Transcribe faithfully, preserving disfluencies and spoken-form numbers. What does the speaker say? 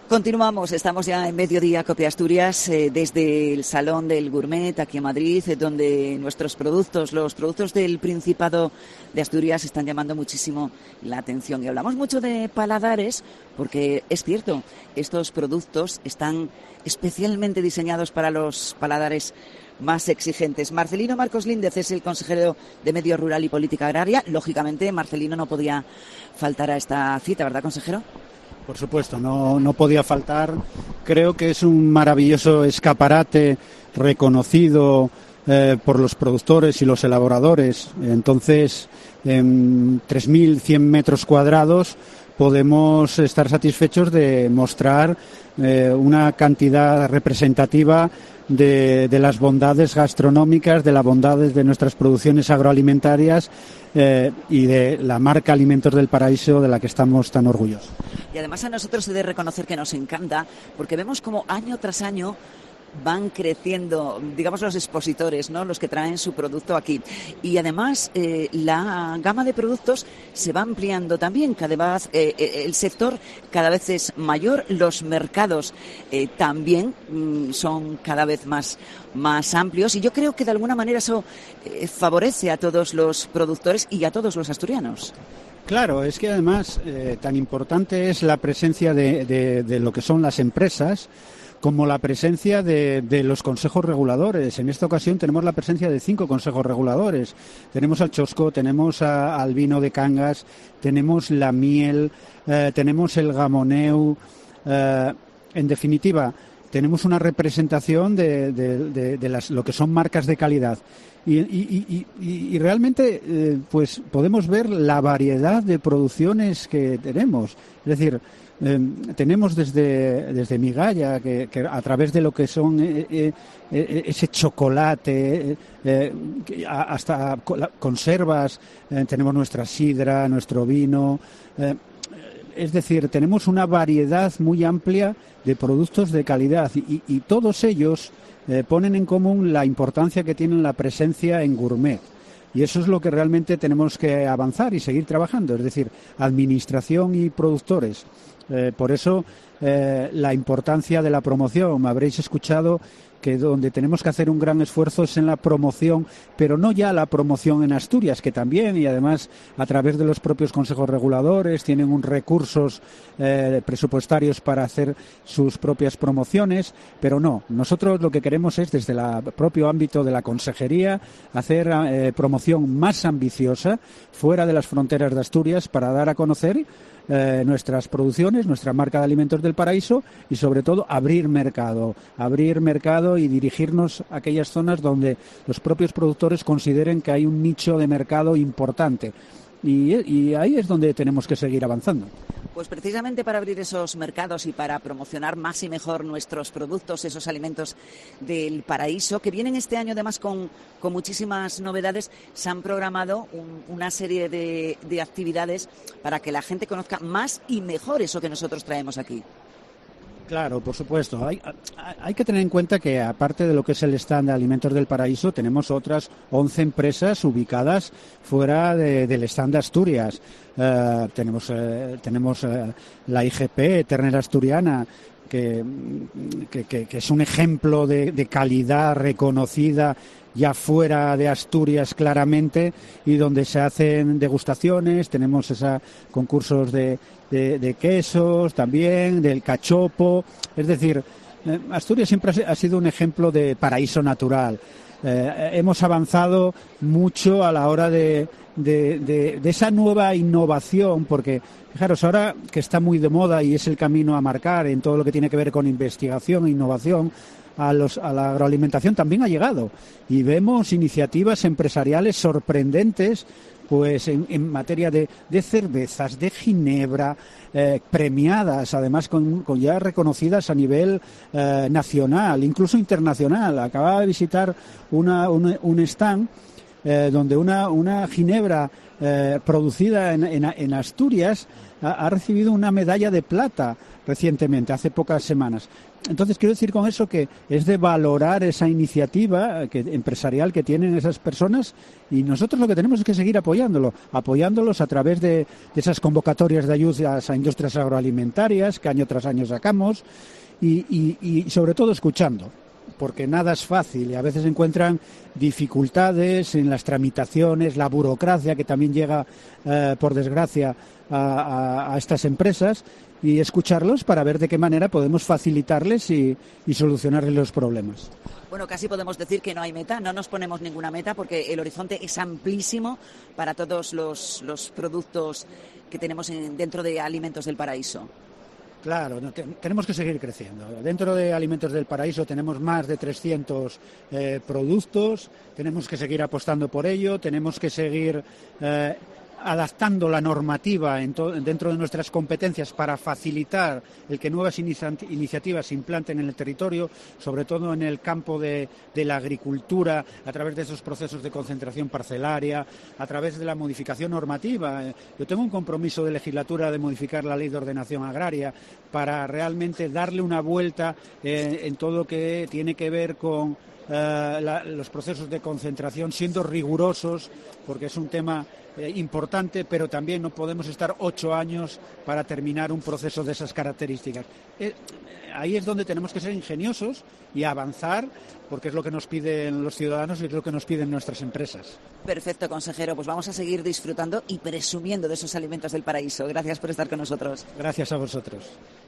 Continuamos, estamos ya en Mediodía Cope Asturias, eh, desde el Salón del Gourmet aquí en Madrid, eh, donde nuestros productos, los productos del Principado de Asturias están llamando muchísimo la atención. Y hablamos mucho de paladares, porque es cierto, estos productos están especialmente diseñados para los paladares más exigentes. Marcelino Marcos Líndez es el consejero de Medio Rural y Política Agraria. Lógicamente, Marcelino no podía faltar a esta cita, ¿verdad, consejero? Por supuesto, no, no podía faltar. Creo que es un maravilloso escaparate reconocido eh, por los productores y los elaboradores. Entonces, en tres mil cien metros cuadrados podemos estar satisfechos de mostrar eh, una cantidad representativa de, de las bondades gastronómicas, de las bondades de nuestras producciones agroalimentarias eh, y de la marca Alimentos del Paraíso, de la que estamos tan orgullosos. Y además a nosotros he de reconocer que nos encanta, porque vemos como año tras año van creciendo, digamos, los expositores, ¿no?, los que traen su producto aquí. Y además eh, la gama de productos se va ampliando también. Cada vez eh, el sector cada vez es mayor, los mercados eh, también mm, son cada vez más, más amplios. Y yo creo que de alguna manera eso eh, favorece a todos los productores y a todos los asturianos. Claro, es que además eh, tan importante es la presencia de, de, de lo que son las empresas, como la presencia de, de los consejos reguladores. En esta ocasión tenemos la presencia de cinco consejos reguladores. Tenemos al Chosco, tenemos a, al vino de Cangas, tenemos la miel, eh, tenemos el gamoneu. Eh, en definitiva, tenemos una representación de, de, de, de las, lo que son marcas de calidad. Y, y, y, y realmente eh, pues podemos ver la variedad de producciones que tenemos. Es decir, Eh, tenemos desde, desde Migalla, que, que a través de lo que son eh, eh, eh, ese chocolate, eh, hasta conservas, eh, tenemos nuestra sidra, nuestro vino. Eh, es decir, tenemos una variedad muy amplia de productos de calidad y, y todos ellos eh, ponen en común la importancia que tienen la presencia en gourmet. Y eso es lo que realmente tenemos que avanzar y seguir trabajando, es decir, administración y productores. Eh, por eso eh, la importancia de la promoción. Me habréis escuchado que donde tenemos que hacer un gran esfuerzo es en la promoción, pero no ya la promoción en Asturias, que también, y además a través de los propios consejos reguladores tienen un recursos eh, presupuestarios para hacer sus propias promociones, pero no, nosotros lo que queremos es desde el propio ámbito de la consejería hacer eh, promoción más ambiciosa fuera de las fronteras de Asturias para dar a conocer Eh, nuestras producciones, nuestra marca de Alimentos del Paraíso y sobre todo abrir mercado, abrir mercado y dirigirnos a aquellas zonas donde los propios productores consideren que hay un nicho de mercado importante y, y ahí es donde tenemos que seguir avanzando. Pues precisamente para abrir esos mercados y para promocionar más y mejor nuestros productos, esos alimentos del paraíso, que vienen este año además con, con muchísimas novedades, se han programado un, una serie de, de actividades para que la gente conozca más y mejor eso que nosotros traemos aquí. Claro, por supuesto. Hay, hay que tener en cuenta que, aparte de lo que es el stand de Alimentos del Paraíso, tenemos otras once empresas ubicadas fuera de, del stand de Asturias. Uh, tenemos uh, tenemos uh, la I G P, Ternera Asturiana, que, que, que, que es un ejemplo de, de calidad reconocida ya fuera de Asturias claramente, y donde se hacen degustaciones. Tenemos esos concursos de, de, de quesos también, del cachopo. Es decir, eh, Asturias siempre ha sido un ejemplo de paraíso natural. Eh, hemos avanzado mucho a la hora de, de, de, de esa nueva innovación, porque fijaros, ahora que está muy de moda y es el camino a marcar en todo lo que tiene que ver con investigación e innovación, A, los, a la agroalimentación también ha llegado, y vemos iniciativas empresariales sorprendentes pues en, en materia de, de cervezas, de ginebra, eh, premiadas, además con, con ya reconocidas a nivel eh, nacional, incluso internacional. Acababa de visitar una, un, un stand eh, donde una, una ginebra eh, producida en, en, en Asturias ha, ha recibido una medalla de plata recientemente, hace pocas semanas. Entonces, quiero decir con eso que es de valorar esa iniciativa que, empresarial que tienen esas personas, y nosotros lo que tenemos es que seguir apoyándolo, apoyándolos a través de, de esas convocatorias de ayudas a industrias agroalimentarias que año tras año sacamos, y, y, y sobre todo escuchando, porque nada es fácil y a veces encuentran dificultades en las tramitaciones, la burocracia que también llega, eh, por desgracia, a, a, a estas empresas, y escucharlos para ver de qué manera podemos facilitarles y, y solucionarles los problemas. Bueno, casi podemos decir que no hay meta, no nos ponemos ninguna meta porque el horizonte es amplísimo para todos los, los productos que tenemos en, dentro de Alimentos del Paraíso. Claro, no, te, tenemos que seguir creciendo. Dentro de Alimentos del Paraíso tenemos más de trescientos eh, productos, tenemos que seguir apostando por ello, tenemos que seguir eh, adaptando la normativa en to- dentro de nuestras competencias para facilitar el que nuevas inicia- iniciativas se implanten en el territorio, sobre todo en el campo de, de la agricultura, a través de esos procesos de concentración parcelaria, a través de la modificación normativa. Yo tengo un compromiso de legislatura de modificar la Ley de Ordenación Agraria para realmente darle una vuelta eh, en todo lo que tiene que ver con Uh, la, los procesos de concentración, siendo rigurosos, porque es un tema eh, importante, pero también no podemos estar ocho años para terminar un proceso de esas características. Eh, ahí es donde tenemos que ser ingeniosos y avanzar, porque es lo que nos piden los ciudadanos y es lo que nos piden nuestras empresas. Perfecto, consejero. Pues vamos a seguir disfrutando y presumiendo de esos Alimentos del Paraíso. Gracias por estar con nosotros. Gracias a vosotros.